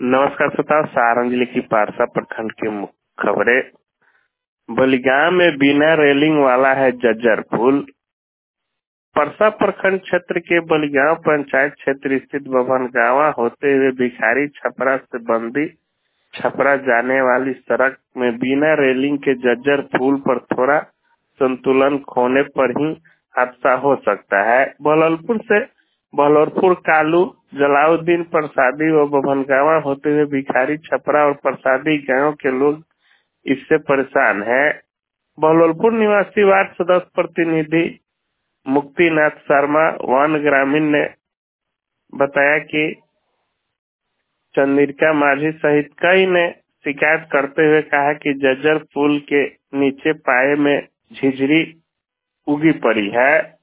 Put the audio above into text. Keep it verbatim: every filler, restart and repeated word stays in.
नमस्कार श्रोताओं, सारण जिले की पारसा प्रखंड की मुख्य खबरें। बलिगांव में बिना रेलिंग वाला है जज्जर पुल। परसा प्रखंड क्षेत्र के बलिगांव पंचायत क्षेत्र स्थित बभनगांवा होते हुए भिखारी छपरा से बंदी छपरा जाने वाली सड़क में बिना रेलिंग के जज्जर पुल पर थोड़ा संतुलन खोने पर ही हादसा हो सकता है। बहलोलपुर से बहलोलपुर कालू जलाउद्दीन प्रसादी व बभनगांवा होते हुए भिखारी छपरा और प्रसादी गांव के लोग इससे परेशान हैं। बहलोलपुर निवासी वार्ड सदस्य प्रतिनिधि मुक्तिनाथ शर्मा वन ग्रामीण ने बताया कि चंद्रिका माझी सहित कई ने शिकायत करते हुए कहा कि जज्जर पुल के नीचे पाए में झिझरी उगी पड़ी है।